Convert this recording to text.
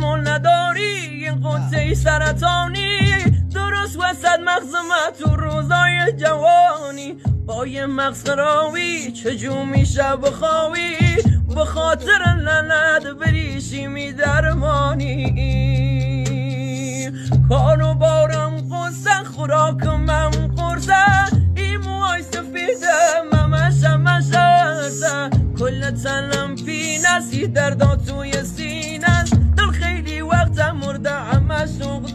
تحمل نداری این قصه سرطانی درست وسط مغزم تو روزای جوانی با یه مغز خرابی چجور میشه بخوابی به خاطر لعنت بریشی درمانی کانو بارم قصه خوراکم قرصه این موهای سفیده ممشه کل تنم پینه سی دردا توی سینه دل خیلی وقت مرده همه شوق